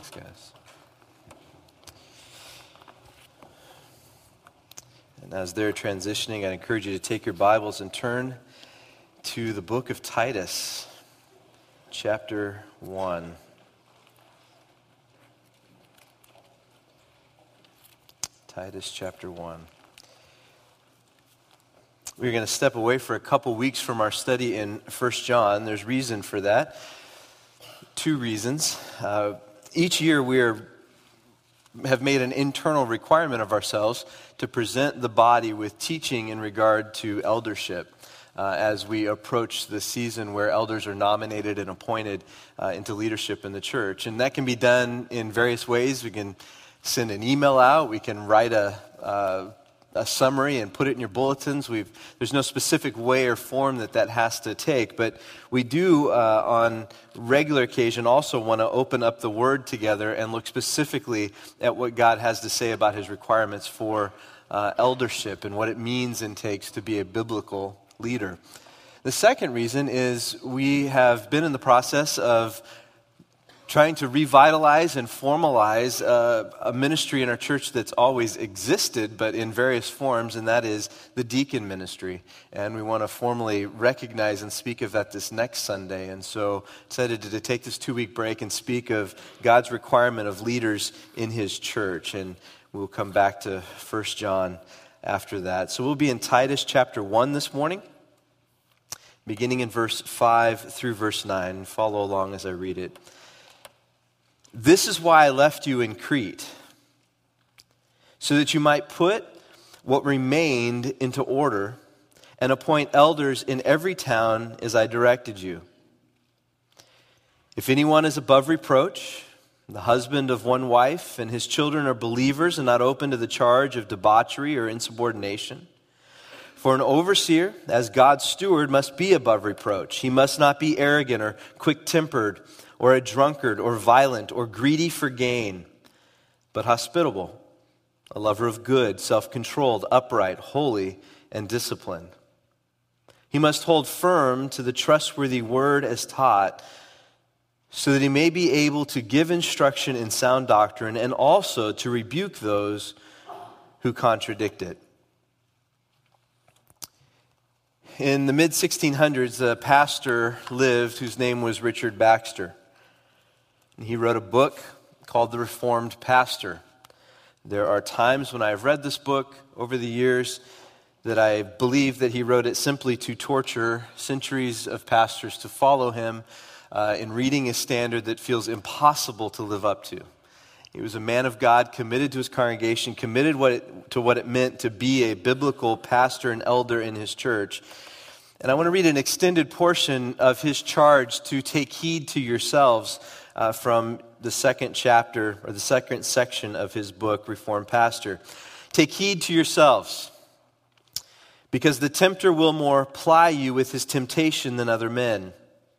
Thanks, guys. And as they're transitioning, I encourage you to take your Bibles and turn to the book of Titus, chapter 1. Titus chapter 1. We're going to step away for a couple weeks from our study in 1 John. There's reason for that. Two reasons. Each year we have made an internal requirement of ourselves to present the body with teaching in regard to eldership as we approach the season where elders are nominated and appointed into leadership in the church. And that can be done in various ways. We can send an email out. We can write a summary and put it in your bulletins. There's no specific way or form that has to take, but we do on regular occasion also want to open up the Word together and look specifically at what God has to say about His requirements for eldership and what it means and takes to be a biblical leader. The second reason is we have been in the process of trying to revitalize and formalize a ministry in our church that's always existed, but in various forms, and that is the deacon ministry. And we want to formally recognize and speak of that this next Sunday. And so decided to take this 2-week break and speak of God's requirement of leaders in His church. And we'll come back to 1 John after that. So we'll be in Titus chapter 1 this morning, beginning in verse 5 through verse 9. Follow along as I read it. This is why I left you in Crete, so that you might put what remained into order and appoint elders in every town as I directed you. If anyone is above reproach, the husband of one wife, and his children are believers and not open to the charge of debauchery or insubordination, for an overseer, as God's steward, must be above reproach. He must not be arrogant or quick-tempered, or a drunkard, or violent, or greedy for gain, but hospitable, a lover of good, self-controlled, upright, holy, and disciplined. He must hold firm to the trustworthy word as taught, so that he may be able to give instruction in sound doctrine, and also to rebuke those who contradict it. In the mid-1600s, a pastor lived whose name was Richard Baxter. He wrote a book called The Reformed Pastor. There are times when I've read this book over the years that I believe that he wrote it simply to torture centuries of pastors to follow him in reading a standard that feels impossible to live up to. He was a man of God, committed to his congregation, committed to what it meant to be a biblical pastor and elder in his church. And I want to read an extended portion of his charge to take heed to yourselves from the second chapter, or the second section of his book, Reformed Pastor. Take heed to yourselves, because the tempter will more ply you with his temptation than other men.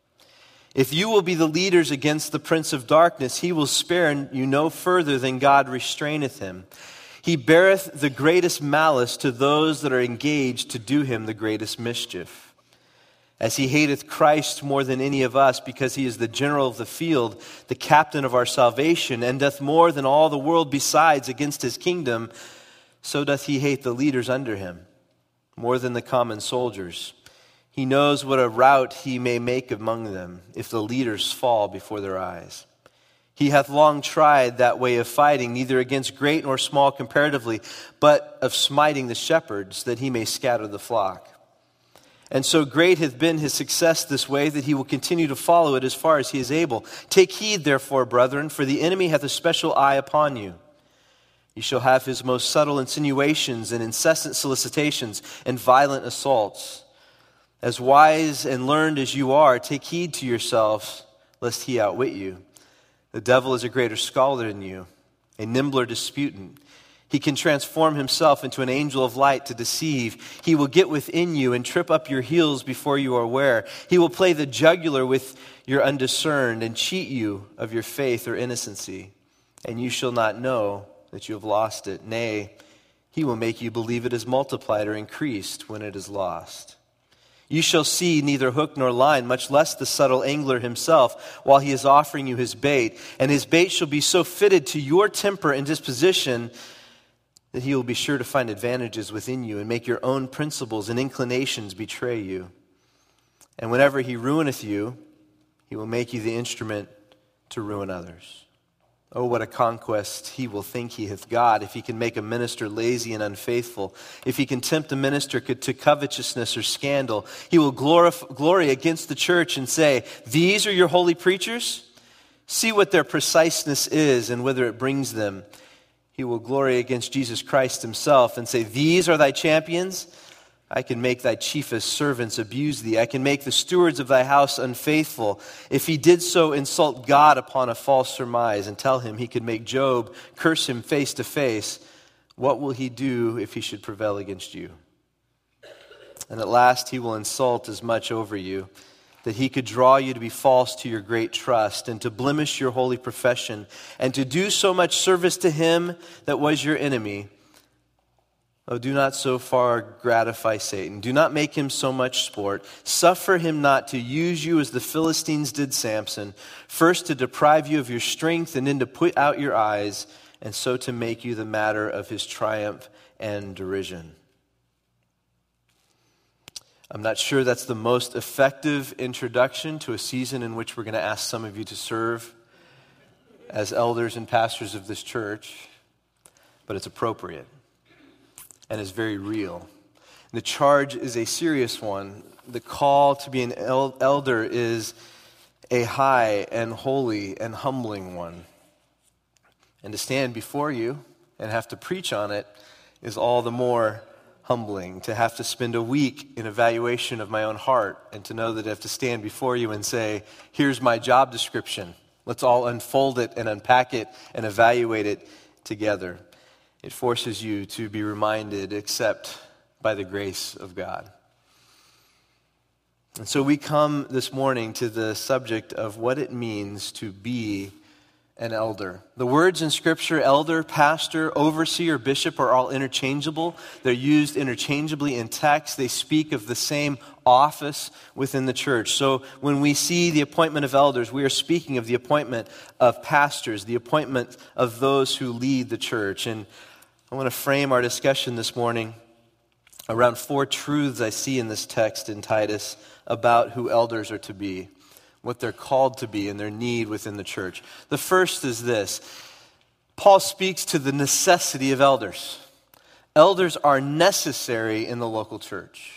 If you will be the leaders against the prince of darkness, he will spare you no further than God restraineth him. He beareth the greatest malice to those that are engaged to do him the greatest mischief. As he hateth Christ more than any of us, because he is the general of the field, the captain of our salvation, and doth more than all the world besides against his kingdom, so doth he hate the leaders under him, more than the common soldiers. He knows what a rout he may make among them, if the leaders fall before their eyes. He hath long tried that way of fighting, neither against great nor small comparatively, but of smiting the shepherds, that he may scatter the flock. And so great hath been his success this way, that he will continue to follow it as far as he is able. Take heed, therefore, brethren, for the enemy hath a special eye upon you. You shall have his most subtle insinuations and incessant solicitations and violent assaults. As wise and learned as you are, take heed to yourselves, lest he outwit you. The devil is a greater scholar than you, a nimbler disputant. He can transform himself into an angel of light to deceive. He will get within you and trip up your heels before you are aware. He will play the jugular with your undiscerned and cheat you of your faith or innocency. And you shall not know that you have lost it. Nay, he will make you believe it is multiplied or increased when it is lost. You shall see neither hook nor line, much less the subtle angler himself, while he is offering you his bait. And his bait shall be so fitted to your temper and disposition that he will be sure to find advantages within you and make your own principles and inclinations betray you. And whenever he ruineth you, he will make you the instrument to ruin others. Oh, what a conquest he will think he hath got if he can make a minister lazy and unfaithful. If he can tempt a minister to covetousness or scandal, he will glory against the church and say, these are your holy preachers? See what their preciseness is and whither it brings them. He will glory against Jesus Christ himself and say, these are thy champions? I can make thy chiefest servants abuse thee. I can make the stewards of thy house unfaithful. If he did so insult God upon a false surmise and tell him he could make Job curse him face to face, what will he do if he should prevail against you? And at last he will insult as much over you that he could draw you to be false to your great trust and to blemish your holy profession and to do so much service to him that was your enemy. Oh, do not so far gratify Satan. Do not make him so much sport. Suffer him not to use you as the Philistines did Samson, first to deprive you of your strength and then to put out your eyes, and so to make you the matter of his triumph and derision. I'm not sure that's the most effective introduction to a season in which we're going to ask some of you to serve as elders and pastors of this church, but it's appropriate and is very real. The charge is a serious one. The call to be an elder is a high and holy and humbling one. And to stand before you and have to preach on it is all the more humbling. To have to spend a week in evaluation of my own heart and to know that I have to stand before you and say, here's my job description. Let's all unfold it and unpack it and evaluate it together. It forces you to be reminded, except by the grace of God. And so we come this morning to the subject of what it means to be an elder. The words in Scripture, elder, pastor, overseer, bishop, are all interchangeable. They're used interchangeably in text. They speak of the same office within the church. So when we see the appointment of elders, we are speaking of the appointment of pastors, the appointment of those who lead the church. And I want to frame our discussion this morning around 4 truths I see in this text in Titus about who elders are to be, what they're called to be, and their need within the church. The first is this. Paul speaks to the necessity of elders. Elders are necessary in the local church.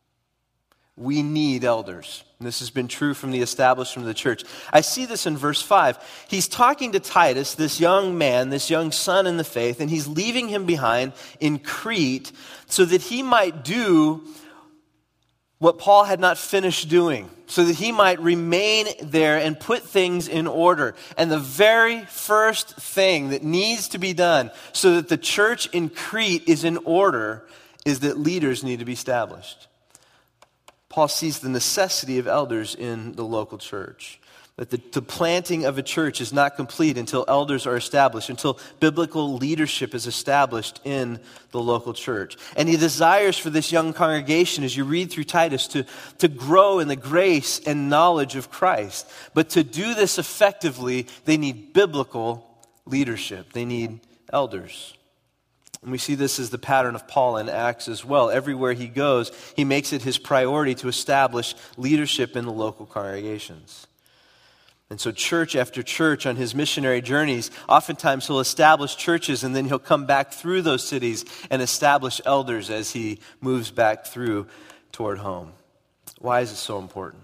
We need elders. And this has been true from the establishment of the church. I see this in verse 5. He's talking to Titus, this young man, this young son in the faith, and he's leaving him behind in Crete so that he might do what Paul had not finished doing, so that he might remain there and put things in order. And the very first thing that needs to be done so that the church in Crete is in order is that leaders need to be established. Paul sees the necessity of elders in the local church. That the planting of a church is not complete until elders are established, until biblical leadership is established in the local church. And he desires for this young congregation, as you read through Titus, to grow in the grace and knowledge of Christ. But to do this effectively, they need biblical leadership. They need elders. And we see this as the pattern of Paul in Acts as well. Everywhere he goes, he makes it his priority to establish leadership in the local congregations. And so church after church on his missionary journeys, oftentimes he'll establish churches and then he'll come back through those cities and establish elders as he moves back through toward home. Why is it so important?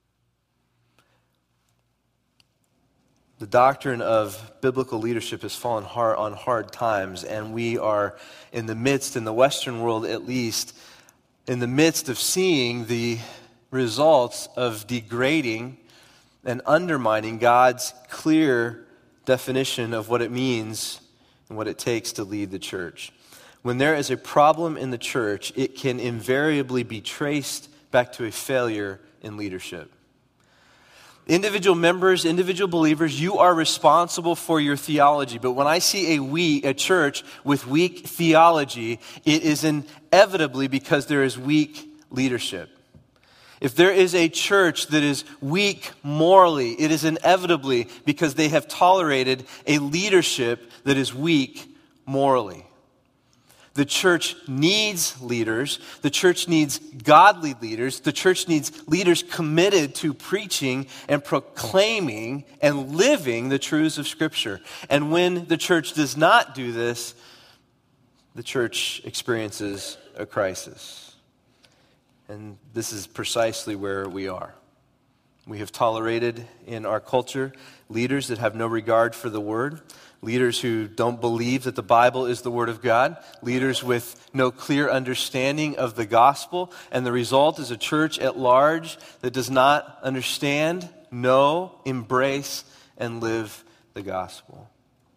The doctrine of biblical leadership has fallen hard on hard times, and we are in the midst, in the Western world at least, in the midst of seeing the results of degrading and undermining God's clear definition of what it means and what it takes to lead the church. When there is a problem in the church, it can invariably be traced back to a failure in leadership. Individual members, individual believers, you are responsible for your theology. But when I see a church with weak theology, it is inevitably because there is weak leadership. If there is a church that is weak morally, it is inevitably because they have tolerated a leadership that is weak morally. The church needs leaders. The church needs godly leaders. The church needs leaders committed to preaching and proclaiming and living the truths of Scripture. And when the church does not do this, the church experiences a crisis. And this is precisely where we are. We have tolerated in our culture leaders that have no regard for the Word, leaders who don't believe that the Bible is the Word of God, leaders with no clear understanding of the gospel, and the result is a church at large that does not understand, know, embrace, and live the gospel.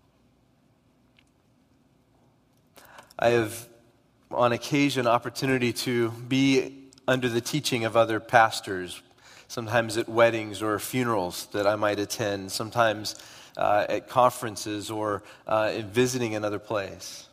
I have, on occasion, opportunity to be under the teaching of other pastors, sometimes at weddings or funerals that I might attend, sometimes at conferences or in visiting another place.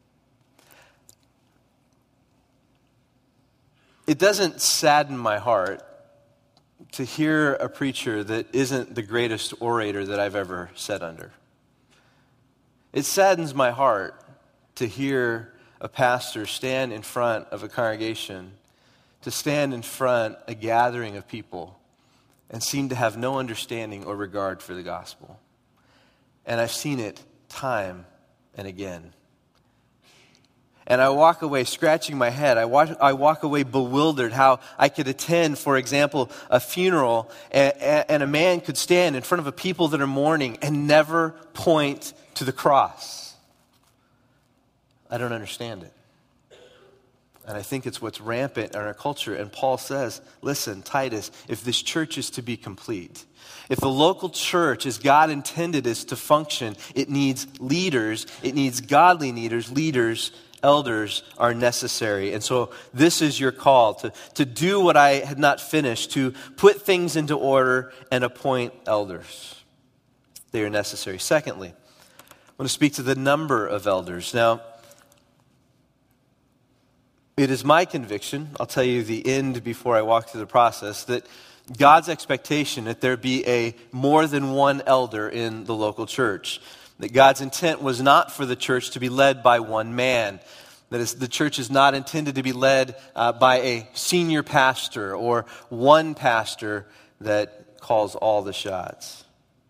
It doesn't sadden my heart to hear a preacher that isn't the greatest orator that I've ever sat under. It saddens my heart to hear a pastor stand in front of a congregation, to stand in front of a gathering of people and seem to have no understanding or regard for the gospel. And I've seen it time and again. And I walk away scratching my head. I walk away bewildered how I could attend, for example, a funeral and a man could stand in front of a people that are mourning and never point to the cross. I don't understand it. And I think it's what's rampant in our culture. And Paul says, listen, Titus, if this church is to be complete, if the local church, as God intended, is to function, it needs leaders. It needs godly leaders. Leaders, elders are necessary. And so this is your call to do what I had not finished, to put things into order and appoint elders. They are necessary. Secondly, I want to speak to the number of elders. Now, it is my conviction, I'll tell you the end before I walk through the process, that God's expectation that there be a more than one elder in the local church. That God's intent was not for the church to be led by one man. That is, the church is not intended to be led by a senior pastor or one pastor that calls all the shots.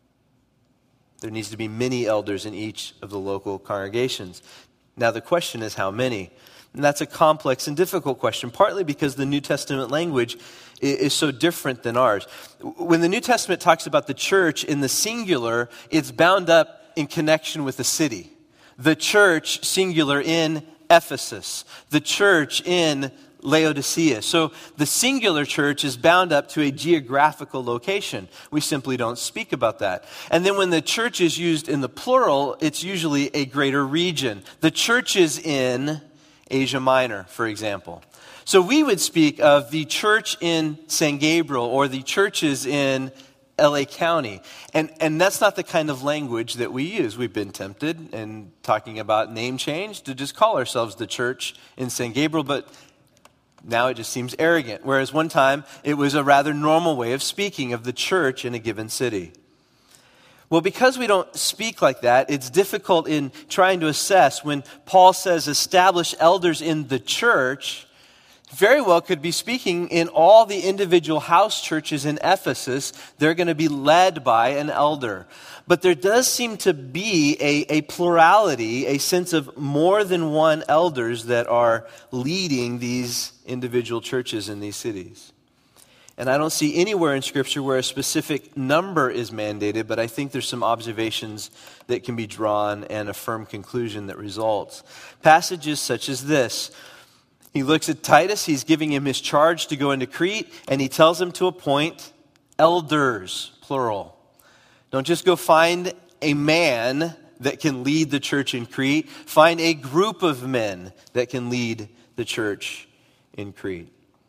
There needs to be many elders in each of the local congregations. Now the question is how many? And that's a complex and difficult question, partly because the New Testament language is so different than ours. When the New Testament talks about the church in the singular, it's bound up in connection with the city. The church, singular, in Ephesus. The church in Laodicea. So the singular church is bound up to a geographical location. We simply don't speak about that. And then when the church is used in the plural, it's usually a greater region. The church is in Asia Minor, for example. So we would speak of the church in San Gabriel or the churches in LA County. And that's not the kind of language that we use. We've been tempted in talking about name change to just call ourselves the church in San Gabriel, but now it just seems arrogant. Whereas one time it was a rather normal way of speaking of the church in a given city. Well, because we don't speak like that, it's difficult in trying to assess when Paul says establish elders in the church, very well could be speaking in all the individual house churches in Ephesus. They're going to be led by an elder. But there does seem to be a plurality, a sense of more than one elders that are leading these individual churches in these cities. And I don't see anywhere in Scripture where a specific number is mandated, but I think there's some observations that can be drawn and a firm conclusion that results. Passages such as this. He looks at Titus, he's giving him his charge to go into Crete, and he tells him to appoint elders, plural. Don't just go find a man that can lead the church in Crete. Find a group of men that can lead the church in Crete.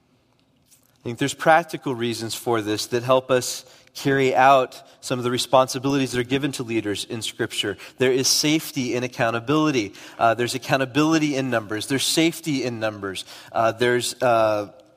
I think there's practical reasons for this that help us carry out some of the responsibilities that are given to leaders in Scripture. There is safety in accountability. There's accountability in numbers. There's safety in numbers. There's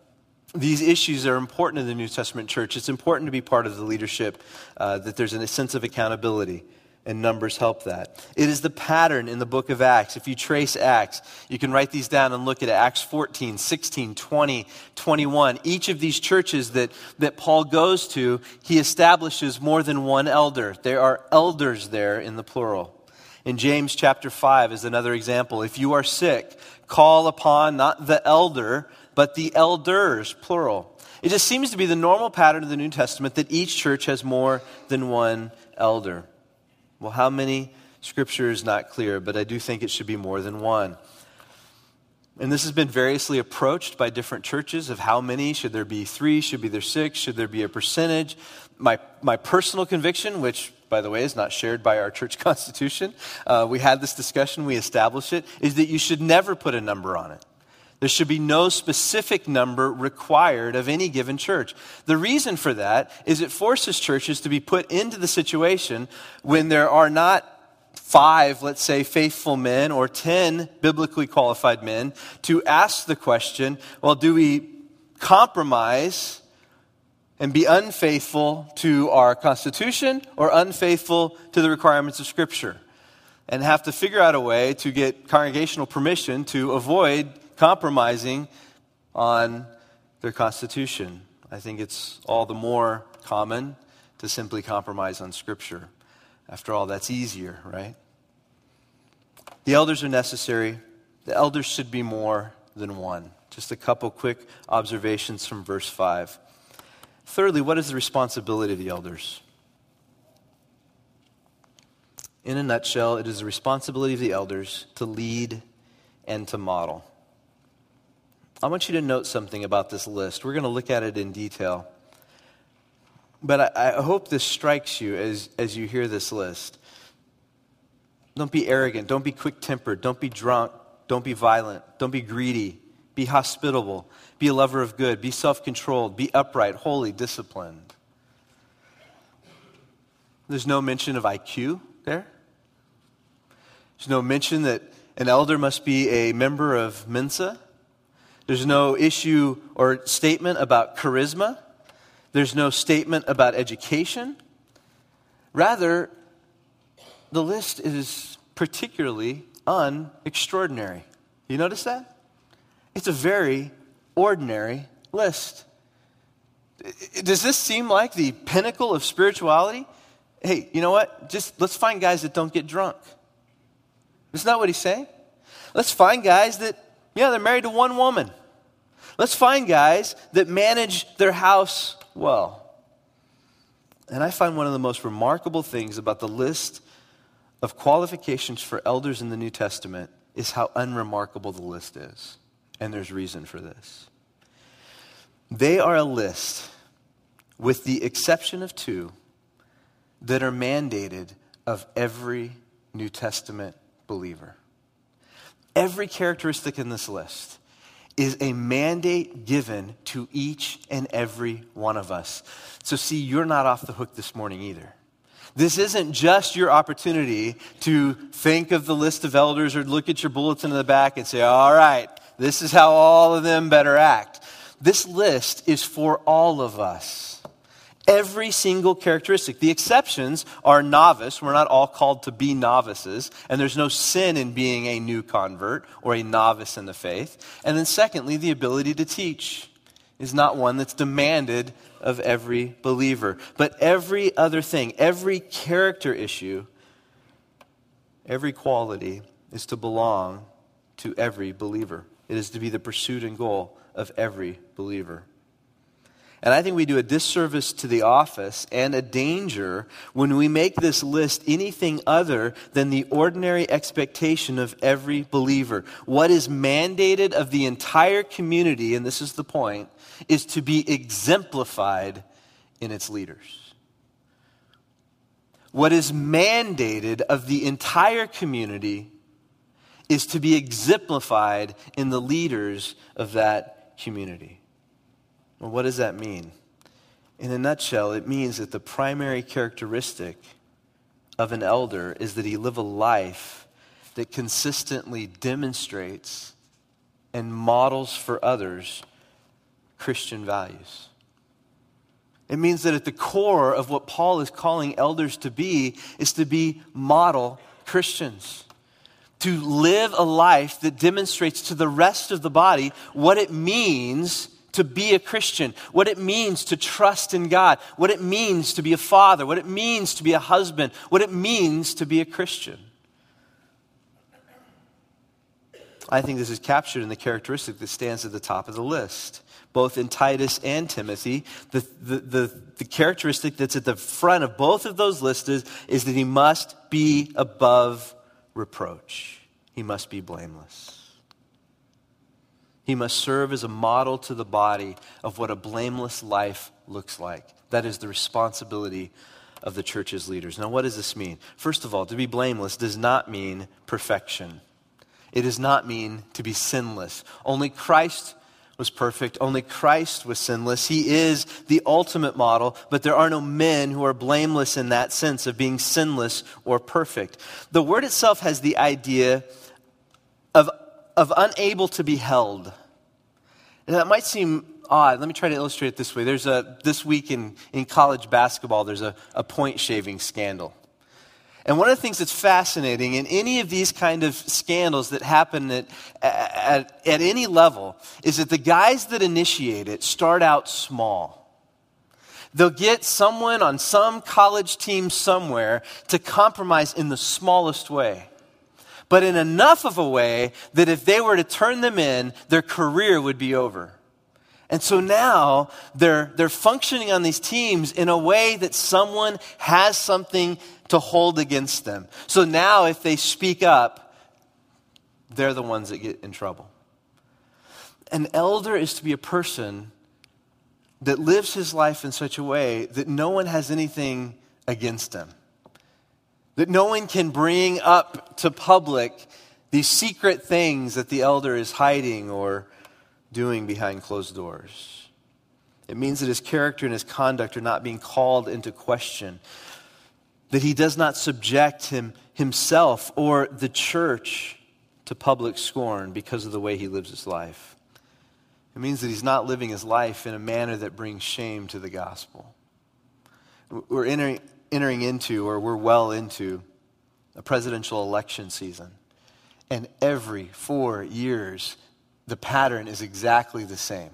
These issues are important in the New Testament church. It's important to be part of the leadership, that there's a sense of accountability, and Numbers help that. It is the pattern in the book of Acts. If you trace Acts, you can write these down and look at it. Acts 14, 16, 20, 21. Each of these churches that Paul goes to, he establishes more than one elder. There are elders there in the plural. In James chapter 5 is another example. If you are sick, call upon not the elder, but the elders, plural. It just seems to be the normal pattern of the New Testament that each church has more than one elder. Well, how many? Scripture is not clear, but I do think it should be more than one. And this has been variously approached by different churches of how many. Should there be 3? Should there be 6? Should there be a percentage? My personal conviction, which, by the way, is not shared by our church constitution, we had this discussion, we established it, is that you should never put a number on it. There should be no specific number required of any given church. The reason for that is it forces churches to be put into the situation when there are not 5, let's say, faithful men or 10 biblically qualified men to ask the question, well, do we compromise and be unfaithful to our Constitution or unfaithful to the requirements of Scripture? And have to figure out a way to get congregational permission to avoid compromising on their Constitution. I think it's all the more common to simply compromise on Scripture. After all, that's easier, right? The elders are necessary. The elders should be more than one. Just a couple quick observations from verse 5. Thirdly, what is the responsibility of the elders? In a nutshell, it is the responsibility of the elders to lead and to model. I want you to note something about this list. We're going to look at it in detail. But I hope this strikes you as you hear this list. Don't be arrogant. Don't be quick-tempered. Don't be drunk. Don't be violent. Don't be greedy. Be hospitable. Be a lover of good. Be self-controlled. Be upright, holy, disciplined. There's no mention of IQ there. There's no mention that an elder must be a member of Mensa. There's no issue or statement about charisma. There's no statement about education. Rather, the list is particularly unextraordinary. You notice that? It's a very ordinary list. Does this seem like the pinnacle of spirituality? Hey, you know what? Just let's find guys that don't get drunk. Isn't that what he's saying? Let's find guys that, they're married to one woman. Let's find guys that manage their house well. And I find one of the most remarkable things about the list of qualifications for elders in the New Testament is how unremarkable the list is. And there's reason for this. They are a list, with the exception of 2, that are mandated of every New Testament believer. Every characteristic in this list is a mandate given to each and every one of us. So see, you're not off the hook this morning either. This isn't just your opportunity to think of the list of elders or look at your bulletin in the back and say, all right, this is how all of them better act. This list is for all of us. Every single characteristic. The exceptions are novice. We're not all called to be novices. And there's no sin in being a new convert or a novice in the faith. And then secondly, the ability to teach is not one that's demanded of every believer. But every other thing, every character issue, every quality is to belong to every believer. It is to be the pursuit and goal of every believer. And I think we do a disservice to the office and a danger when we make this list anything other than the ordinary expectation of every believer. What is mandated of the entire community, and this is the point, is to be exemplified in its leaders. What is mandated of the entire community is to be exemplified in the leaders of that community. Well, what does that mean? In a nutshell, it means that the primary characteristic of an elder is that he live a life that consistently demonstrates and models for others Christian values. It means that at the core of what Paul is calling elders to be is to be model Christians. To live a life that demonstrates to the rest of the body what it means to be a Christian, what it means to trust in God, what it means to be a father, what it means to be a husband, what it means to be a Christian. I think this is captured in the characteristic that stands at the top of the list. Both in Titus and Timothy, the characteristic that's at the front of both of those lists is that he must be above reproach. He must be blameless. He must serve as a model to the body of what a blameless life looks like. That is the responsibility of the church's leaders. Now, what does this mean? First of all, to be blameless does not mean perfection. It does not mean to be sinless. Only Christ was perfect. Only Christ was sinless. He is the ultimate model, but there are no men who are blameless in that sense of being sinless or perfect. The word itself has the idea of unable to be held. And that might seem odd. Let me try to illustrate it this way. This week in college basketball, there's a point shaving scandal. And one of the things that's fascinating in any of these kind of scandals that happen at any level is that the guys that initiate it start out small. They'll get someone on some college team somewhere to compromise in the smallest way, but in enough of a way that if they were to turn them in, their career would be over. And so now they're functioning on these teams in a way that someone has something to hold against them. So now if they speak up, they're the ones that get in trouble. An elder is to be a person that lives his life in such a way that no one has anything against him. That no one can bring up to public these secret things that the elder is hiding or doing behind closed doors. It means that his character and his conduct are not being called into question. That he does not subject himself or the church to public scorn because of the way he lives his life. It means that he's not living his life in a manner that brings shame to the gospel. We're entering into, or we're well into, a presidential election season. And every 4 years, the pattern is exactly the same.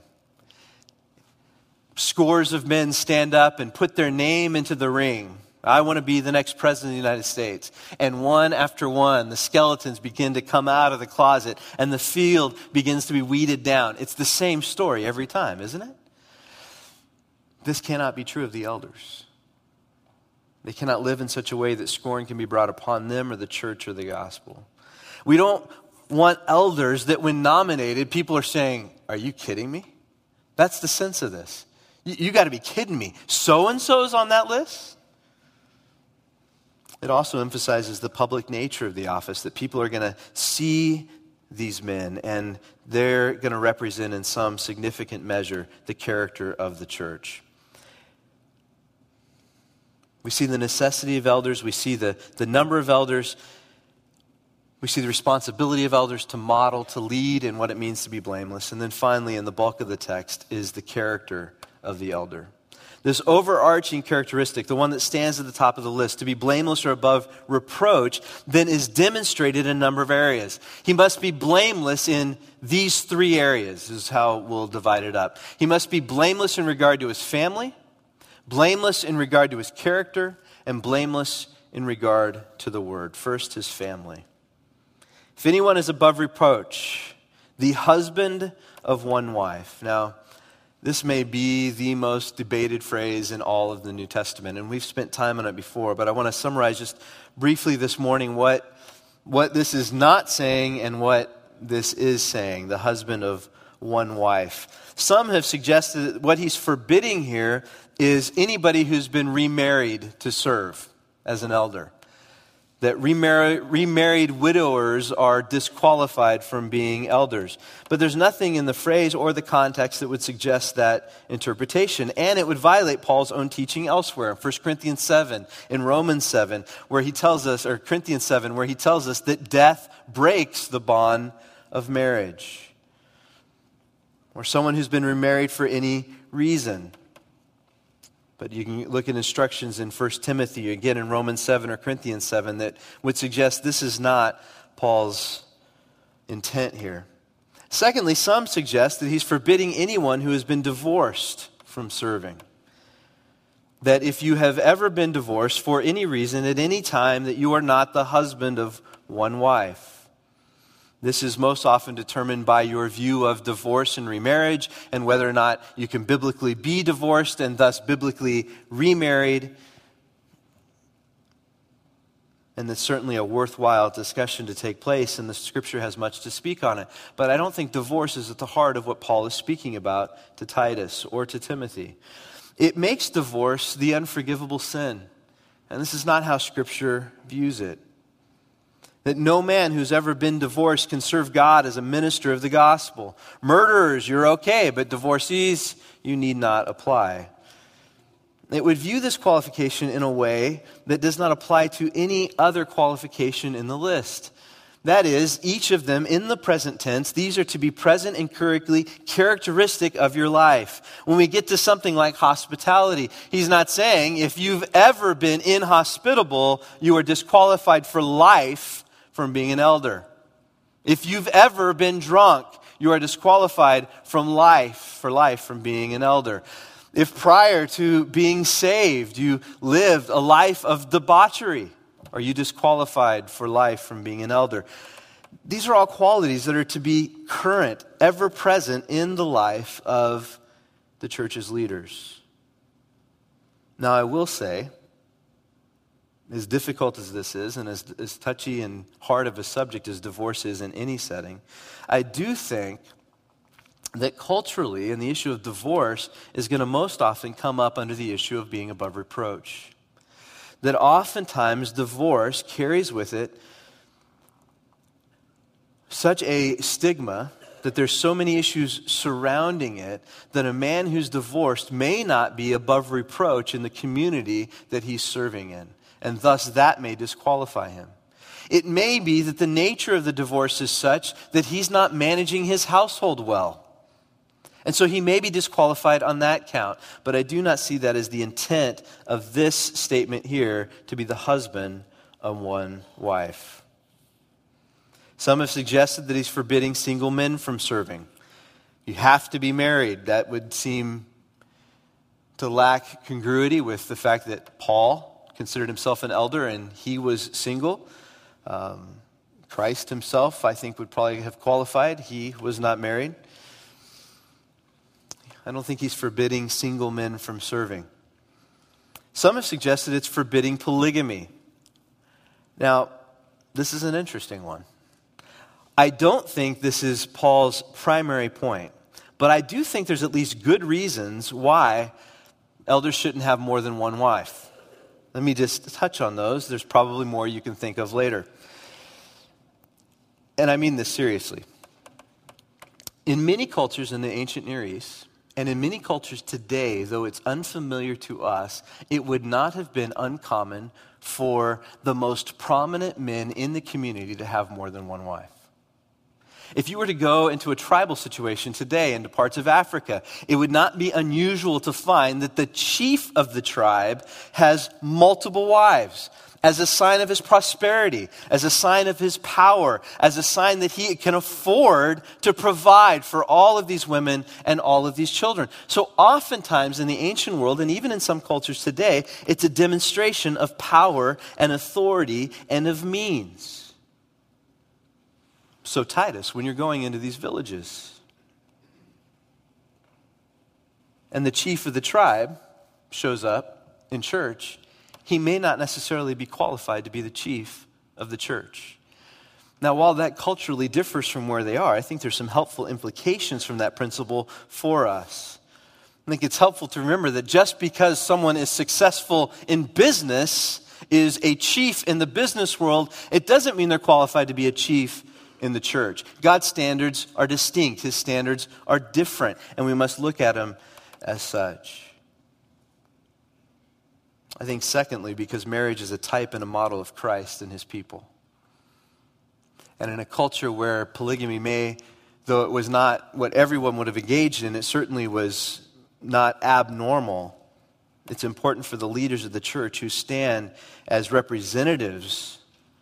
Scores of men stand up and put their name into the ring. I want to be the next president of the United States. And one after one, the skeletons begin to come out of the closet and the field begins to be weeded down. It's the same story every time, isn't it? This cannot be true of the elders. They cannot live in such a way that scorn can be brought upon them or the church or the gospel. We don't want elders that when nominated, people are saying, "Are you kidding me?" That's the sense of this. You got to be kidding me. So-and-so's on that list? It also emphasizes the public nature of the office, that people are going to see these men and they're going to represent in some significant measure the character of the church. We see the necessity of elders. We see the number of elders. We see the responsibility of elders to model, to lead, and what it means to be blameless. And then finally, in the bulk of the text, is the character of the elder. This overarching characteristic, the one that stands at the top of the list, to be blameless or above reproach, then is demonstrated in a number of areas. He must be blameless in these 3 areas, is how we'll divide it up. He must be blameless in regard to his family, blameless in regard to his character, and blameless in regard to the word. First, his family. If anyone is above reproach, the husband of one wife. Now, this may be the most debated phrase in all of the New Testament, and we've spent time on it before, but I want to summarize just briefly this morning what this is not saying and what this is saying, the husband of one wife. Some have suggested that what he's forbidding here is anybody who's been remarried to serve as an elder. That remarried widowers are disqualified from being elders. But there's nothing in the phrase or the context that would suggest that interpretation. And it would violate Paul's own teaching elsewhere. In 1 Corinthians 7, in Romans 7, where he tells us, or Corinthians 7, where he tells us that death breaks the bond of marriage. or someone who's been remarried for any reason. But you can look at instructions in 1 Timothy, again in Romans 7 or Corinthians 7, that would suggest this is not Paul's intent here. Secondly, some suggest that he's forbidding anyone who has been divorced from serving. That if you have ever been divorced for any reason at any time, that you are not the husband of one wife. This is most often determined by your view of divorce and remarriage and whether or not you can biblically be divorced and thus biblically remarried. And that's certainly a worthwhile discussion to take place, and the Scripture has much to speak on it. But I don't think divorce is at the heart of what Paul is speaking about to Titus or to Timothy. It makes divorce the unforgivable sin. And this is not how Scripture views it. That no man who's ever been divorced can serve God as a minister of the gospel. Murderers, you're okay, but divorcees, you need not apply. It would view this qualification in a way that does not apply to any other qualification in the list. That is, each of them in the present tense, these are to be present and currently characteristic of your life. When we get to something like hospitality, he's not saying if you've ever been inhospitable, you are disqualified for life from being an elder. If you've ever been drunk, you are disqualified from life from being an elder. If prior to being saved, you lived a life of debauchery, are you disqualified for life from being an elder? These are all qualities that are to be current, ever present in the life of the church's leaders. Now, I will say, as difficult as this is, and as touchy and hard of a subject as divorce is in any setting, I do think that culturally, and the issue of divorce is going to most often come up under the issue of being above reproach. That oftentimes divorce carries with it such a stigma that there's so many issues surrounding it that a man who's divorced may not be above reproach in the community that he's serving in. And thus that may disqualify him. It may be that the nature of the divorce is such that he's not managing his household well. And so he may be disqualified on that count. But I do not see that as the intent of this statement here to be the husband of one wife. Some have suggested that he's forbidding single men from serving. You have to be married. That would seem to lack congruity with the fact that Paul considered himself an elder and he was single. Christ himself, I think, would probably have qualified. He was not married. I don't think he's forbidding single men from serving. Some have suggested it's forbidding polygamy. Now, this is an interesting one. I don't think this is Paul's primary point, but I do think there's at least good reasons why elders shouldn't have more than one wife. Let me just touch on those. There's probably more you can think of later. And I mean this seriously. In many cultures in the ancient Near East, and in many cultures today, though it's unfamiliar to us, it would not have been uncommon for the most prominent men in the community to have more than one wife. If you were to go into a tribal situation today into parts of Africa, it would not be unusual to find that the chief of the tribe has multiple wives as a sign of his prosperity, as a sign of his power, as a sign that he can afford to provide for all of these women and all of these children. So oftentimes in the ancient world, and even in some cultures today, it's a demonstration of power and authority and of means. So Titus, when you're going into these villages, and the chief of the tribe shows up in church, he may not necessarily be qualified to be the chief of the church. Now, while that culturally differs from where they are, I think there's some helpful implications from that principle for us. I think it's helpful to remember that just because someone is successful in business, is a chief in the business world, it doesn't mean they're qualified to be a chief in the church. God's standards are distinct. His standards are different, and we must look at them as such. I think secondly, because marriage is a type and a model of Christ and his people. And in a culture where polygamy may Though it was not what everyone would have engaged in, it certainly was not abnormal. It's important for the leaders of the church who stand as representatives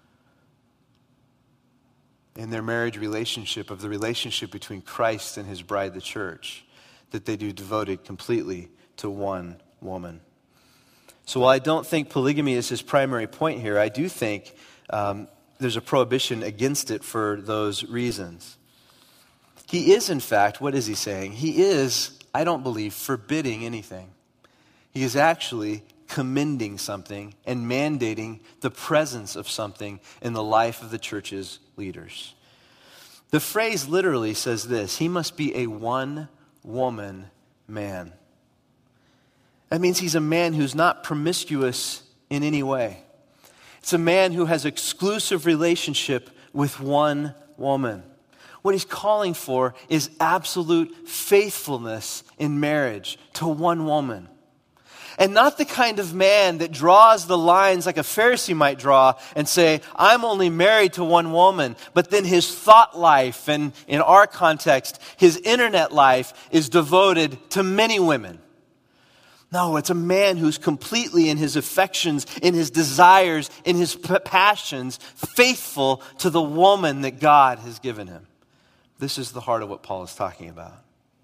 in their marriage relationship, of the relationship between Christ and his bride, the church, that they do devoted completely to one woman. So while I don't think polygamy is his primary point here, I do think there's a prohibition against it for those reasons. He is, in fact, what is he saying? He is, I don't believe, forbidding anything. He is actually commending something and mandating the presence of something in the life of the church's leaders. The phrase literally says this: he must be a one-woman man. That means he's a man who's not promiscuous in any way. It's a man who has exclusive relationship with one woman. What he's calling for is absolute faithfulness in marriage to one woman. And not the kind of man that draws the lines like a Pharisee might draw and say, I'm only married to one woman, but then his thought life, and in our context, his internet life, is devoted to many women. No, it's a man who's completely in his affections, in his desires, in his passions, faithful to the woman that God has given him. This is the heart of what Paul is talking about.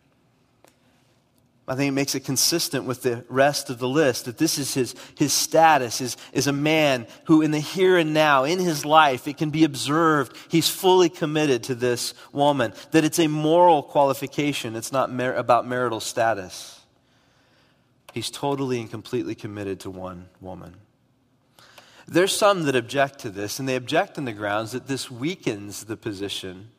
I think it makes it consistent with the rest of the list, that this is his status, is a man who in the here and now, in his life, it can be observed he's fully committed to this woman, that it's a moral qualification, it's not about marital status. He's totally and completely committed to one woman. There's some that object to this, and they object on the grounds that this weakens the position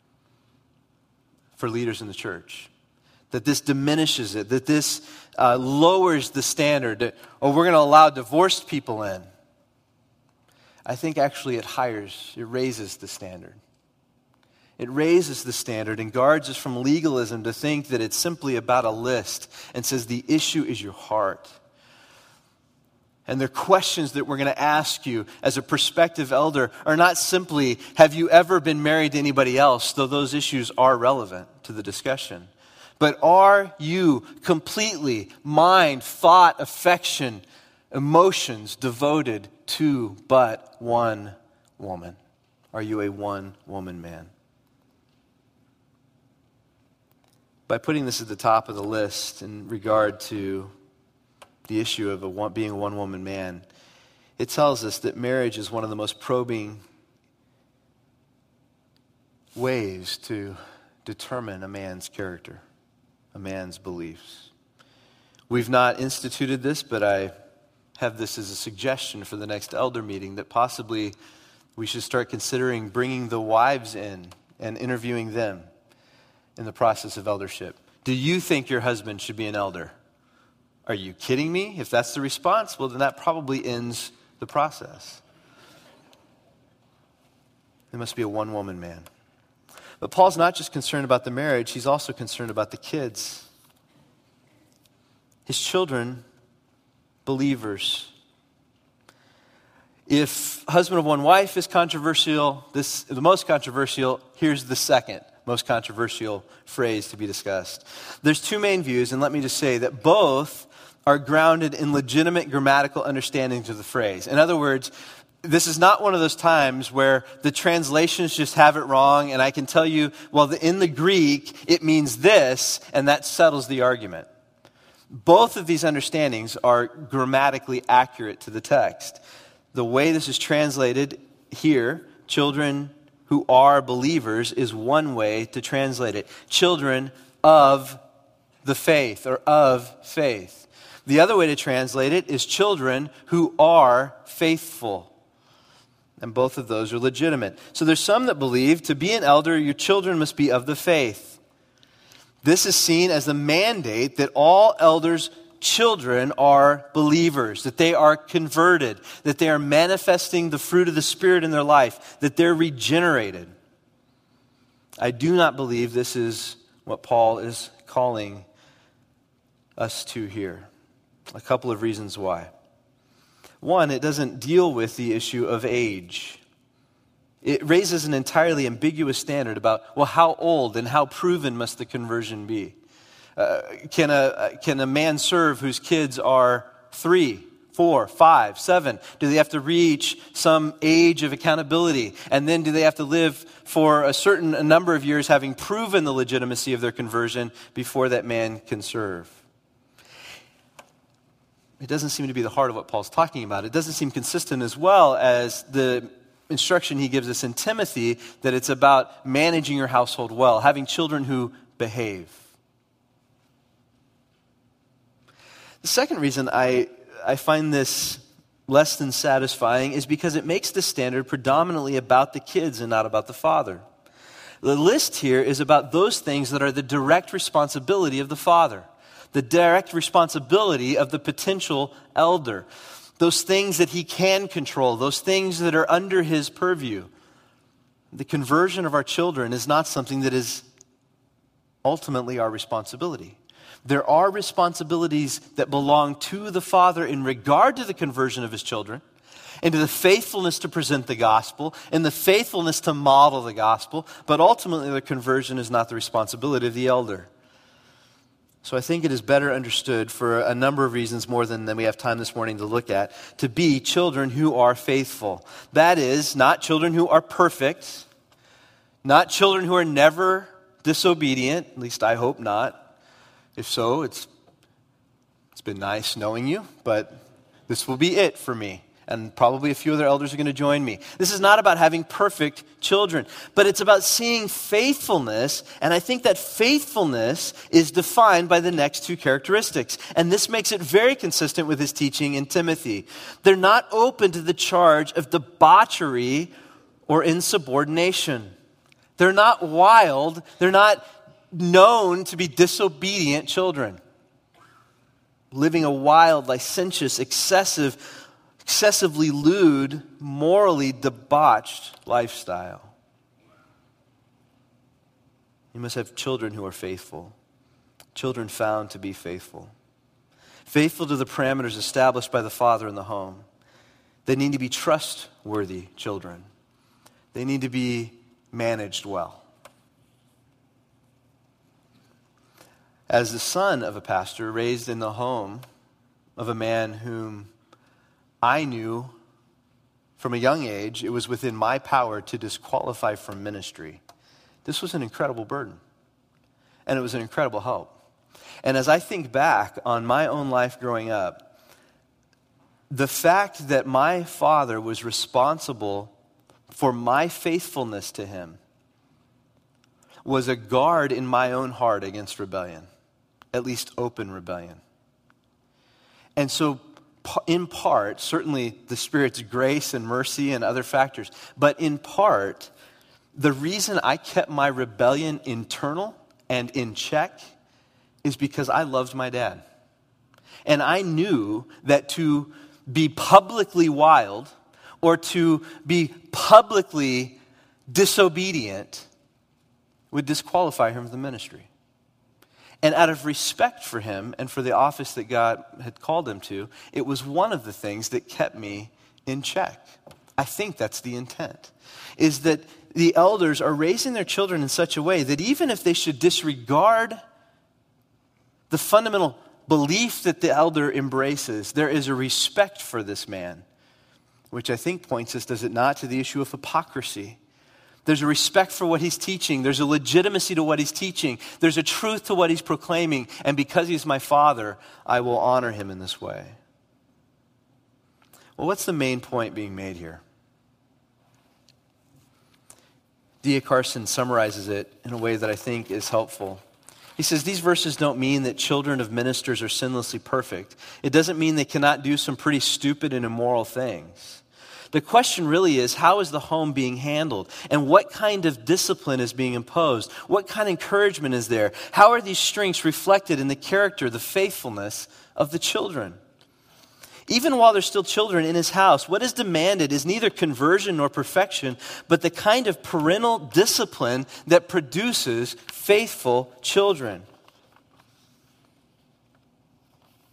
for leaders in the church. That this diminishes it, that this lowers the standard, or we're going to allow divorced people in. I think actually it raises the standard. It raises the standard and guards us from legalism to think that it's simply about a list and says the issue is your heart. And the questions that we're going to ask you as a prospective elder are not simply, have you ever been married to anybody else, though those issues are relevant to the discussion. But are you completely, mind, thought, affection, emotions devoted to but one woman? Are you a one-woman man? By putting this at the top of the list in regard to the issue of being a one-woman man, it tells us that marriage is one of the most probing ways to determine a man's character, a man's beliefs. We've not instituted this, but I have this as a suggestion for the next elder meeting, that possibly we should start considering bringing the wives in and interviewing them in the process of eldership. Do you think your husband should be an elder? Are you kidding me? If that's the response, well, then that probably ends the process. There must be a one-woman man. But Paul's not just concerned about the marriage, he's also concerned about the kids. His children, believers. If husband of one wife is controversial, the most controversial, here's the second most controversial phrase to be discussed. There's two main views, and let me just say that both are grounded in legitimate grammatical understandings of the phrase. In other words, this is not one of those times where the translations just have it wrong, and I can tell you, well, in the Greek, it means this, and that settles the argument. Both of these understandings are grammatically accurate to the text. The way this is translated here, children who are believers, is one way to translate it. Children of the faith, or of faith. The other way to translate it is children who are faithful. And both of those are legitimate. So there's some that believe to be an elder, your children must be of the faith. This is seen as the mandate that all elders' children are believers, that they are converted, that they are manifesting the fruit of the Spirit in their life, that they're regenerated. I do not believe this is what Paul is calling us to here. A couple of reasons why. One, it doesn't deal with the issue of age. It raises an entirely ambiguous standard about, well, how old and how proven must the conversion be? Can a man serve whose kids are 3, 4, 5, 7? Do they have to reach some age of accountability? And then do they have to live for a number of years having proven the legitimacy of their conversion before that man can serve? It doesn't seem to be the heart of what Paul's talking about. It doesn't seem consistent as well as the instruction he gives us in Timothy that it's about managing your household well, having children who behave. The second reason I find this less than satisfying is because it makes the standard predominantly about the kids and not about the father. The list here is about those things that are the direct responsibility of the father, the direct responsibility of the potential elder, those things that he can control, those things that are under his purview. The conversion of our children is not something that is ultimately our responsibility. There are responsibilities that belong to the father in regard to the conversion of his children, and to the faithfulness to present the gospel, and the faithfulness to model the gospel, but ultimately the conversion is not the responsibility of the elder. So I think it is better understood for a number of reasons more than we have time this morning to look at, to be children who are faithful. That is, not children who are perfect, not children who are never disobedient, at least I hope not. If so, it's been nice knowing you, but this will be it for me. And probably a few other elders are going to join me. This is not about having perfect children, but it's about seeing faithfulness. And I think that faithfulness is defined by the next two characteristics. And this makes it very consistent with his teaching in Timothy. They're not open to the charge of debauchery or insubordination. They're not wild. They're not known to be disobedient children, living a wild, licentious, excessively lewd, morally debauched lifestyle. You must have children who are faithful, children found to be faithful, faithful to the parameters established by the father in the home. They need to be trustworthy children. They need to be managed well. As the son of a pastor raised in the home of a man whom I knew from a young age it was within my power to disqualify from ministry, this was an incredible burden. And it was an incredible help. And as I think back on my own life growing up, the fact that my father was responsible for my faithfulness to him was a guard in my own heart against rebellion. At least open rebellion. And so, in part, certainly the Spirit's grace and mercy and other factors, but in part, the reason I kept my rebellion internal and in check is because I loved my dad. And I knew that to be publicly wild or to be publicly disobedient would disqualify him from the ministry. And out of respect for him and for the office that God had called him to, it was one of the things that kept me in check. I think that's the intent, is that the elders are raising their children in such a way that even if they should disregard the fundamental belief that the elder embraces, there is a respect for this man, which I think points us, does it not, to the issue of hypocrisy. There's a respect for what he's teaching. There's a legitimacy to what he's teaching. There's a truth to what he's proclaiming. And because he's my father, I will honor him in this way. Well, what's the main point being made here? D.A. Carson summarizes it in a way that I think is helpful. He says, these verses don't mean that children of ministers are sinlessly perfect. It doesn't mean they cannot do some pretty stupid and immoral things. The question really is, how is the home being handled? And what kind of discipline is being imposed? What kind of encouragement is there? How are these strengths reflected in the character, the faithfulness of the children? Even while they're still children in his house, what is demanded is neither conversion nor perfection, but the kind of parental discipline that produces faithful children.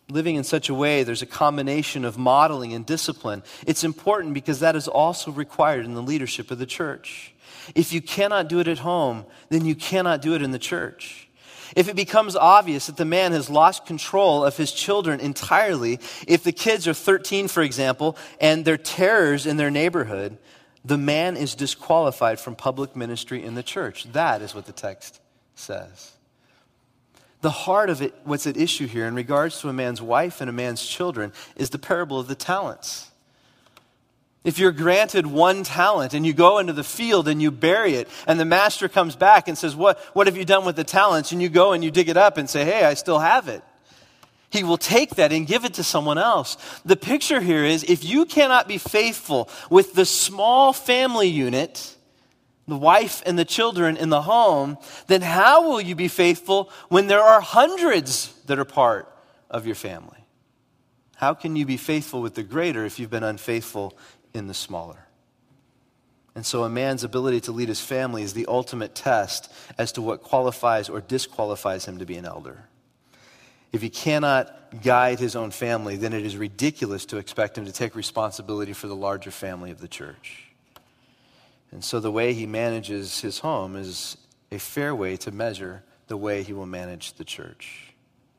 living in such a way, there's a combination of modeling and discipline. It's important because that is also required in the leadership of the church. If you cannot do it at home, then you cannot do it in the church. If it becomes obvious that the man has lost control of his children entirely, if the kids are 13, for example, and they're terrors in their neighborhood, the man is disqualified from public ministry in the church. That is what the text says. The heart of it, what's at issue here in regards to a man's wife and a man's children, is the parable of the talents. If you're granted one talent and you go into the field and you bury it, and the master comes back and says, what have you done with the talents? And you go and you dig it up and say, hey, I still have it. He will take that and give it to someone else. The picture here is, if you cannot be faithful with the small family unit, the wife and the children in the home, then how will you be faithful when there are hundreds that are part of your family? How can you be faithful with the greater if you've been unfaithful in the smaller? And so a man's ability to lead his family is the ultimate test as to what qualifies or disqualifies him to be an elder. If he cannot guide his own family, then it is ridiculous to expect him to take responsibility for the larger family of the church. And so the way he manages his home is a fair way to measure the way he will manage the church.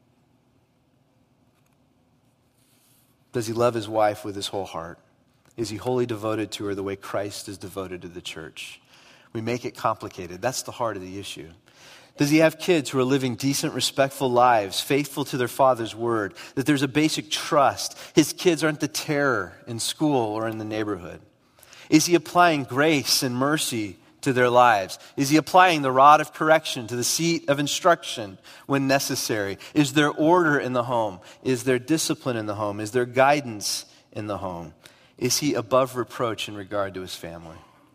Does he love his wife with his whole heart? Is he wholly devoted to her the way Christ is devoted to the church? We make it complicated. That's the heart of the issue. Does he have kids who are living decent, respectful lives, faithful to their father's word, that there's a basic trust? His kids aren't the terror in school or in the neighborhood. Is he applying grace and mercy to their lives? Is he applying the rod of correction to the seat of instruction when necessary? Is there order in the home? Is there discipline in the home? Is there guidance in the home? Is he above reproach in regard to his family?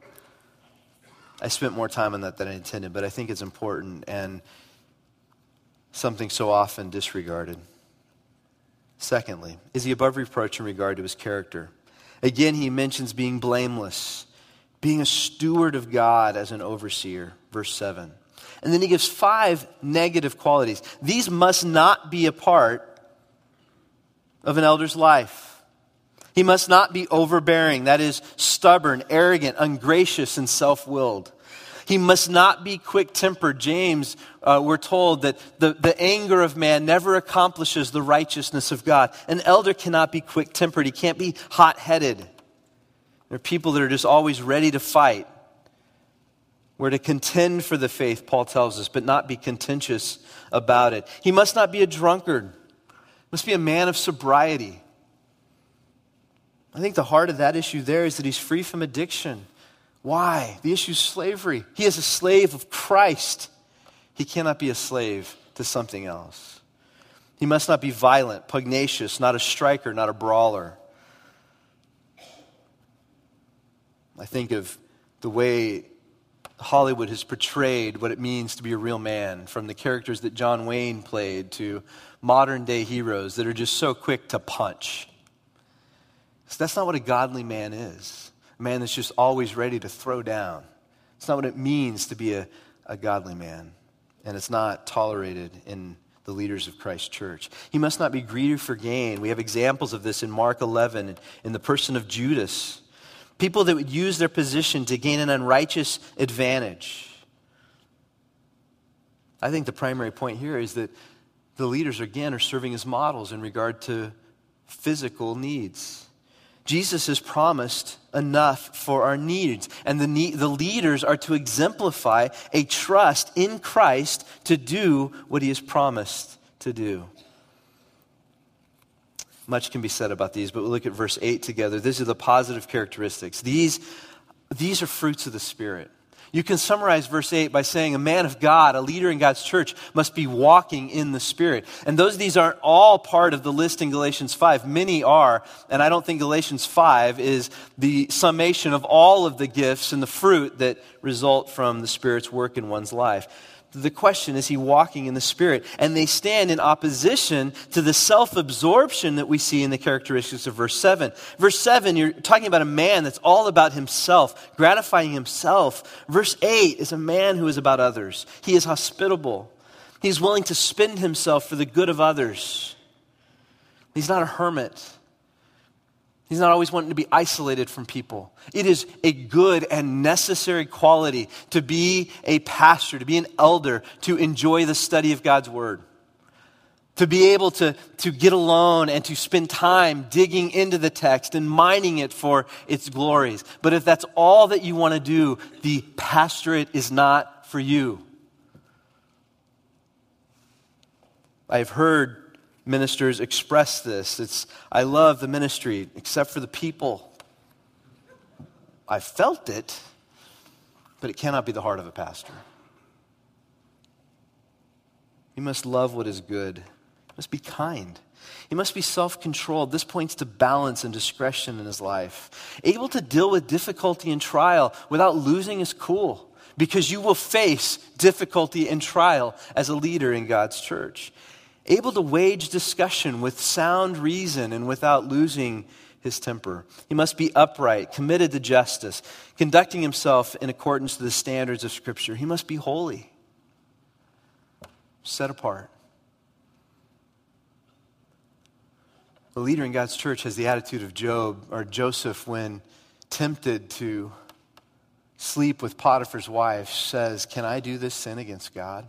I spent more time on that than I intended, but I think it's important and something so often disregarded. Secondly, is he above reproach in regard to his character? Again, he mentions being blameless, being a steward of God as an overseer, verse 7. And then he gives 5 negative qualities. These must not be a part of an elder's life. He must not be overbearing, that is, stubborn, arrogant, ungracious, and self-willed. He must not be quick-tempered. James, we're told that the anger of man never accomplishes the righteousness of God. An elder cannot be quick-tempered. He can't be hot-headed. There are people that are just always ready to fight. We're to contend for the faith, Paul tells us, but not be contentious about it. He must not be a drunkard. He must be a man of sobriety. I think the heart of that issue there is that he's free from addiction. Why? The issue is slavery. He is a slave of Christ. He cannot be a slave to something else. He must not be violent, pugnacious, not a striker, not a brawler. I think of the way Hollywood has portrayed what it means to be a real man, from the characters that John Wayne played to modern day heroes that are just so quick to punch. So that's not what a godly man is. A man that's just always ready to throw down. It's not what it means to be a godly man. And it's not tolerated in the leaders of Christ's church. He must not be greedy for gain. We have examples of this in Mark 11 in the person of Judas. People that would use their position to gain an unrighteous advantage. I think the primary point here is that the leaders, again, are serving as models in regard to physical needs. Jesus has promised enough for our needs, and the leaders are to exemplify a trust in Christ to do what he has promised to do. Much can be said about these, but we'll look at verse 8 together. These are the positive characteristics. These are fruits of the Spirit. You can summarize verse 8 by saying a man of God, a leader in God's church, must be walking in the Spirit. And these aren't all part of the list in Galatians 5. Many are, and I don't think Galatians 5 is the summation of all of the gifts and the fruit that result from the Spirit's work in one's life. The question is, he walking in the Spirit? And they stand in opposition to the self-absorption that we see in the characteristics of verse 7. Verse 7, you're talking about a man that's all about himself, gratifying himself. Verse 8 is a man who is about others. He is hospitable. He's willing to spend himself for the good of others. He's not a hermit. He's not always wanting to be isolated from people. It is a good and necessary quality to be a pastor, to be an elder, to enjoy the study of God's word. To be able to get alone and to spend time digging into the text and mining it for its glories. But if that's all that you want to do, the pastorate is not for you. I've heard ministers express this. I love the ministry, except for the people. I felt it, but it cannot be the heart of a pastor. He must love what is good. He must be kind. He must be self-controlled. This points to balance and discretion in his life. Able to deal with difficulty and trial without losing his cool, because you will face difficulty and trial as a leader in God's church. Able to wage discussion with sound reason and without losing his temper. He must be upright, committed to justice, conducting himself in accordance to the standards of Scripture. He must be holy, set apart. The leader in God's church has the attitude of Joseph when tempted to sleep with Potiphar's wife, says, "Can I do this sin against God?"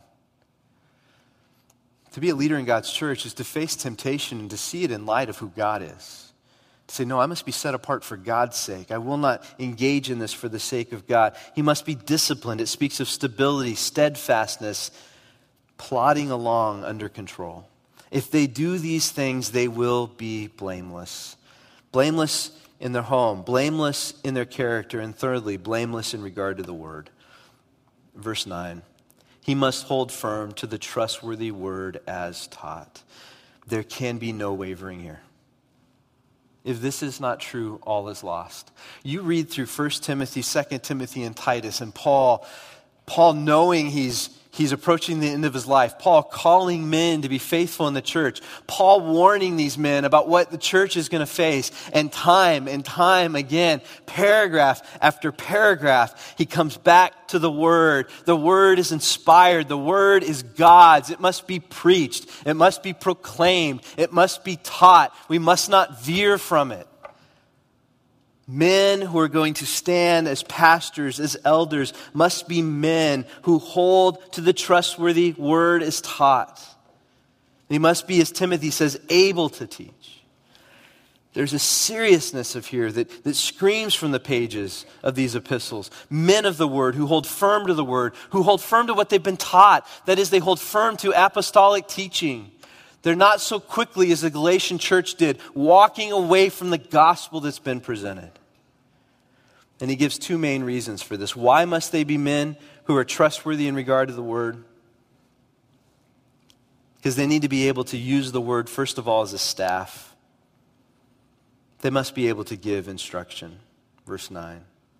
To be a leader in God's church is to face temptation and to see it in light of who God is. To say, no, I must be set apart for God's sake. I will not engage in this for the sake of God. He must be disciplined. It speaks of stability, steadfastness, plodding along under control. If they do these things, they will be blameless. Blameless in their home, blameless in their character, and thirdly, blameless in regard to the word. Verse 9. He must hold firm to the trustworthy word as taught. There can be no wavering here. If this is not true, all is lost. You read through 1 Timothy, 2 Timothy, and Titus, and Paul knowing he's approaching the end of his life. Paul calling men to be faithful in the church. Paul warning these men about what the church is going to face. And time again, paragraph after paragraph, he comes back to the Word. The Word is inspired. The Word is God's. It must be preached. It must be proclaimed. It must be taught. We must not veer from it. Men who are going to stand as pastors, as elders, must be men who hold to the trustworthy word as taught. They must be, as Timothy says, able to teach. There's a seriousness of here that screams from the pages of these epistles. Men of the word who hold firm to the word, who hold firm to what they've been taught. That is, they hold firm to apostolic teaching. They're not so quickly as the Galatian church did, walking away from the gospel that's been presented. And he gives two main reasons for this. Why must they be men who are trustworthy in regard to the word? Because they need to be able to use the word, first of all, as a staff. They must be able to give instruction. Verse 9.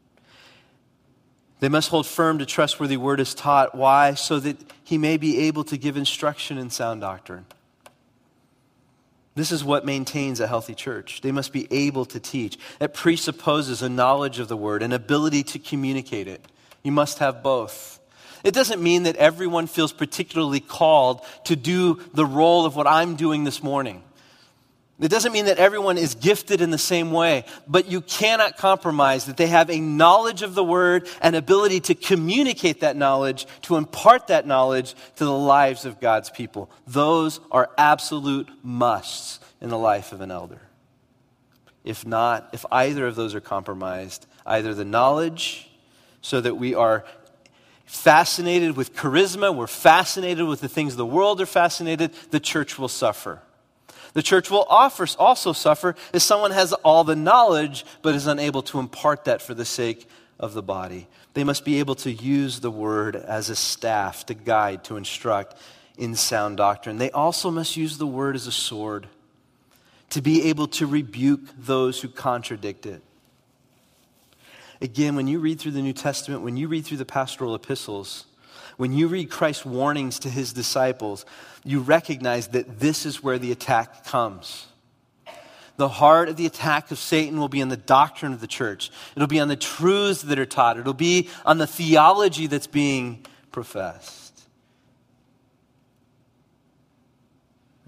They must hold firm to trustworthy word as taught. Why? So that he may be able to give instruction in sound doctrine. This is what maintains a healthy church. They must be able to teach. That presupposes a knowledge of the word, an ability to communicate it. You must have both. It doesn't mean that everyone feels particularly called to do the role of what I'm doing this morning. It doesn't mean that everyone is gifted in the same way, but you cannot compromise that they have a knowledge of the word, an ability to communicate that knowledge, to impart that knowledge to the lives of God's people. Those are absolute musts in the life of an elder. If not, if either of those are compromised, either the knowledge, so that we are fascinated with charisma, we're fascinated with the things the world are fascinated, the church will suffer. The church will also suffer if someone has all the knowledge but is unable to impart that for the sake of the body. They must be able to use the word as a staff to guide, to instruct in sound doctrine. They also must use the word as a sword to be able to rebuke those who contradict it. Again, when you read through the New Testament, when you read through the pastoral epistles, when you read Christ's warnings to his disciples, you recognize that this is where the attack comes. The heart of the attack of Satan will be on the doctrine of the church. It'll be on the truths that are taught. It'll be on the theology that's being professed.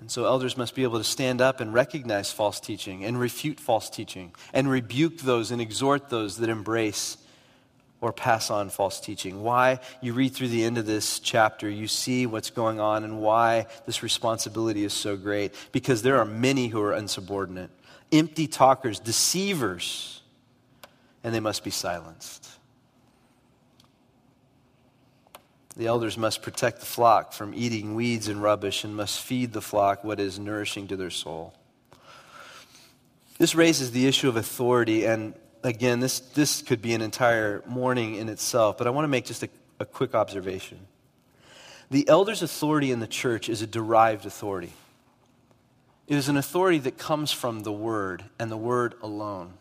And so elders must be able to stand up and recognize false teaching and refute false teaching and rebuke those and exhort those that embrace or pass on false teaching. Why? You read through the end of this chapter, you see what's going on and why this responsibility is so great. Because there are many who are insubordinate, empty talkers, deceivers, and they must be silenced. The elders must protect the flock from eating weeds and rubbish and must feed the flock what is nourishing to their soul. This raises the issue of authority, and again, this could be an entire morning in itself, but I want to make just a quick observation. The elders' authority in the church is a derived authority. It is an authority that comes from the Word and the Word alone.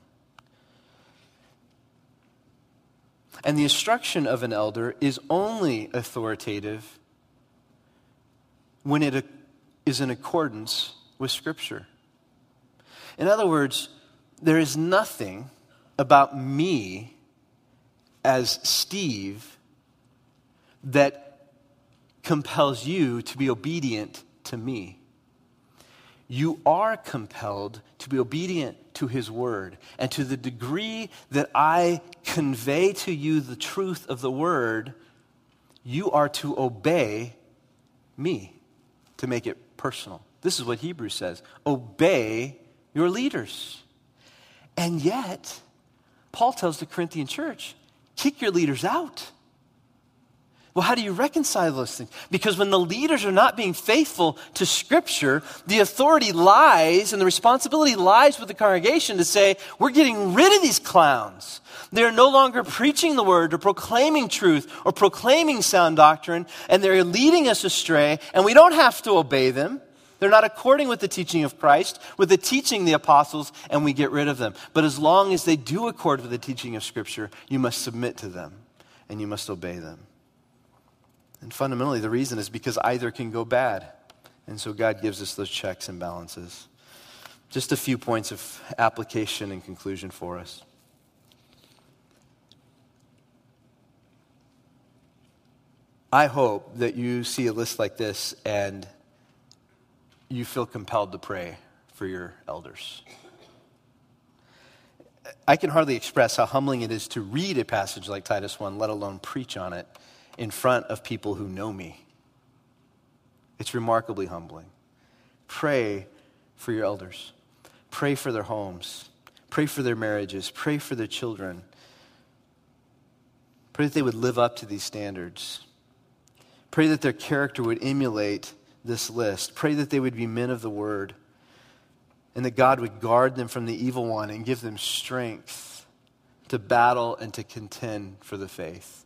And the instruction of an elder is only authoritative when it is in accordance with Scripture. In other words, there is nothing about me as Steve that compels you to be obedient to me. You are compelled to be obedient to His Word. And to the degree that I convey to you the truth of the Word, you are to obey me, to make it personal. This is what Hebrews says. Obey your leaders. And yet, Paul tells the Corinthian church, kick your leaders out. Well, how do you reconcile those things? Because when the leaders are not being faithful to Scripture, the authority lies and the responsibility lies with the congregation to say, we're getting rid of these clowns. They're no longer preaching the Word or proclaiming truth or proclaiming sound doctrine, and they're leading us astray, and we don't have to obey them. They're not according with the teaching of Christ, with the teaching of the apostles, and we get rid of them. But as long as they do accord with the teaching of Scripture, you must submit to them, and you must obey them. And fundamentally, the reason is because either can go bad. And so God gives us those checks and balances. Just a few points of application and conclusion for us. I hope that you see a list like this and you feel compelled to pray for your elders. I can hardly express how humbling it is to read a passage like Titus 1, let alone preach on it in front of people who know me. It's remarkably humbling. Pray for your elders. Pray for their homes. Pray for their marriages. Pray for their children. Pray that they would live up to these standards. Pray that their character would emulate this list. Pray that they would be men of the Word, and that God would guard them from the evil one and give them strength to battle and to contend for the faith.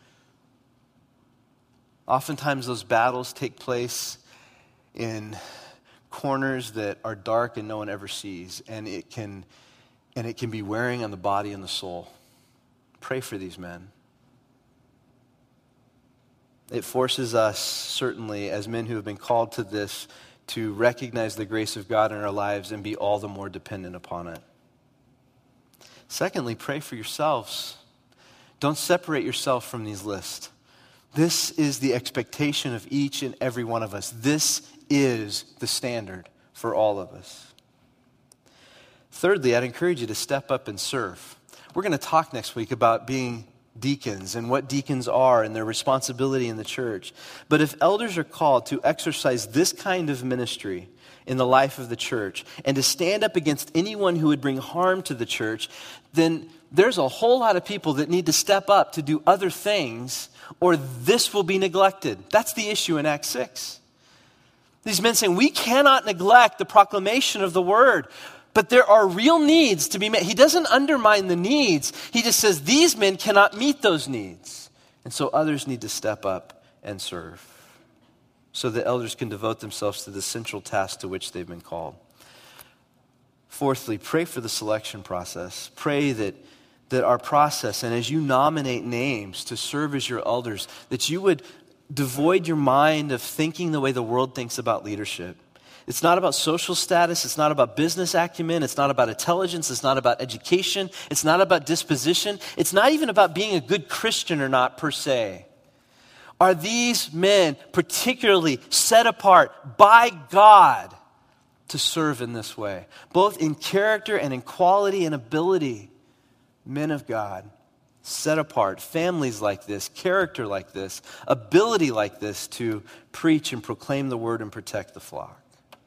Oftentimes those battles take place in corners that are dark and no one ever sees, and it can be wearing on the body and the soul. Pray for these men. It forces us, certainly, as men who have been called to this, to recognize the grace of God in our lives and be all the more dependent upon it. Secondly, pray for yourselves. Don't separate yourself from these lists. This is the expectation of each and every one of us. This is the standard for all of us. Thirdly, I'd encourage you to step up and serve. We're going to talk next week about being deacons and what deacons are and their responsibility in the church. But if elders are called to exercise this kind of ministry in the life of the church and to stand up against anyone who would bring harm to the church, then there's a whole lot of people that need to step up to do other things, or this will be neglected. That's the issue in Acts 6. These men saying, we cannot neglect the proclamation of the word, but there are real needs to be met. He doesn't undermine the needs. He just says these men cannot meet those needs. And so others need to step up and serve so that elders can devote themselves to the central task to which they've been called. Fourthly, pray for the selection process. Pray that our process, and as you nominate names to serve as your elders, that you would devoid your mind of thinking the way the world thinks about leadership. It's not about social status. It's not about business acumen. It's not about intelligence. It's not about education. It's not about disposition. It's not even about being a good Christian or not per se. Are these men particularly set apart by God to serve in this way? Both in character and in quality and ability. Men of God, set apart, families like this, character like this, ability like this to preach and proclaim the word and protect the flock.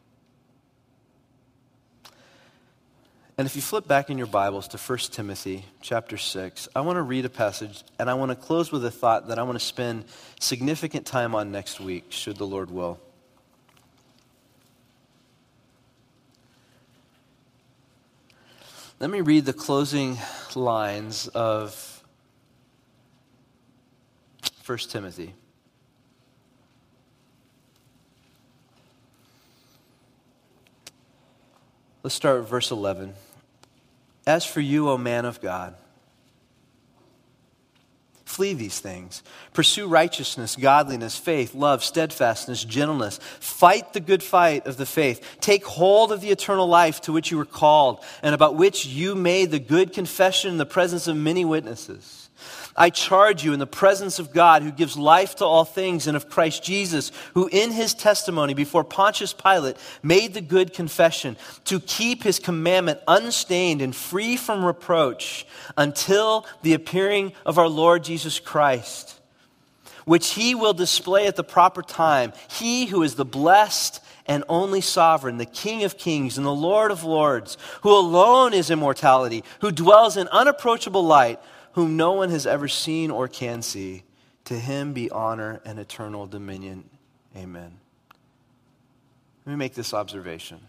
And if you flip back in your Bibles to 1 Timothy chapter 6, I want to read a passage, and I want to close with a thought that I want to spend significant time on next week, should the Lord will. Let me read the closing lines of 1 Timothy. Let's start with verse 11. As for you, O man of God, flee these things. Pursue righteousness, godliness, faith, love, steadfastness, gentleness. Fight the good fight of the faith. Take hold of the eternal life to which you were called and about which you made the good confession in the presence of many witnesses. I charge you in the presence of God, who gives life to all things, and of Christ Jesus, who in his testimony before Pontius Pilate made the good confession, to keep his commandment unstained and free from reproach until the appearing of our Lord Jesus Christ, which he will display at the proper time. He who is the blessed and only sovereign, the King of kings and the Lord of lords, who alone is immortality, who dwells in unapproachable light, whom no one has ever seen or can see. To him be honor and eternal dominion. Amen. Let me make this observation.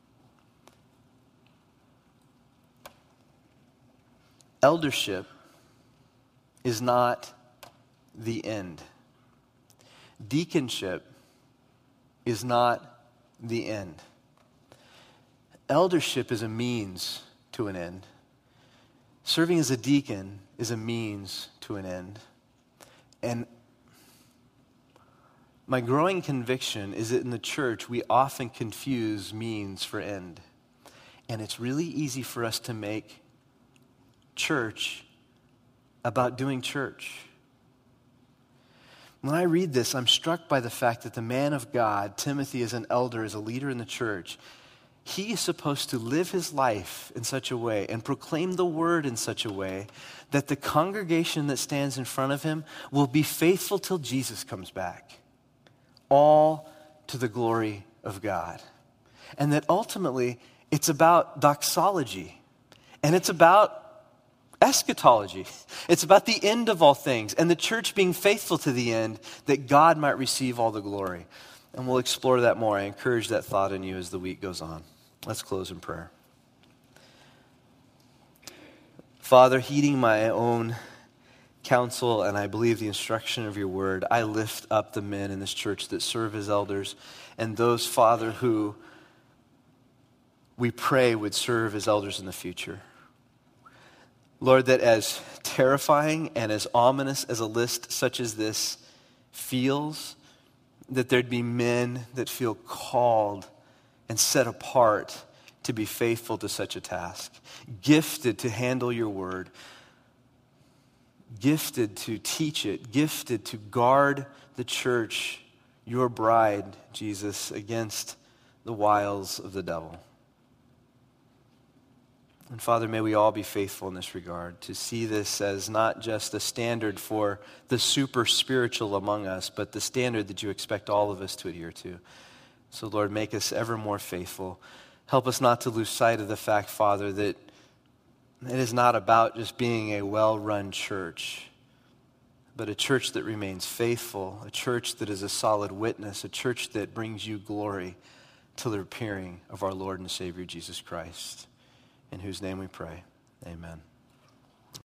Eldership is not the end. Deaconship is not the end. Eldership is a means to an end. Serving as a deacon is a means to an end. And my growing conviction is that in the church, we often confuse means for end. And it's really easy for us to make church about doing church. When I read this, I'm struck by the fact that the man of God, Timothy, as an elder, as a leader in the church, he is supposed to live his life in such a way and proclaim the word in such a way that the congregation that stands in front of him will be faithful till Jesus comes back. All to the glory of God. And that ultimately it's about doxology and it's about eschatology. It's about the end of all things and the church being faithful to the end that God might receive all the glory. And we'll explore that more. I encourage that thought in you as the week goes on. Let's close in prayer. Father, heeding my own counsel and I believe the instruction of your word, I lift up the men in this church that serve as elders and those, Father, who we pray would serve as elders in the future. Lord, that as terrifying and as ominous as a list such as this feels, that there'd be men that feel called and set apart to be faithful to such a task, gifted to handle your word, gifted to teach it, gifted to guard the church, your bride, Jesus, against the wiles of the devil. And Father, may we all be faithful in this regard, to see this as not just a standard for the super spiritual among us, but the standard that you expect all of us to adhere to. So Lord, make us ever more faithful. Help us not to lose sight of the fact, Father, that it is not about just being a well-run church, but a church that remains faithful, a church that is a solid witness, a church that brings you glory till the appearing of our Lord and Savior Jesus Christ, in whose name we pray. Amen.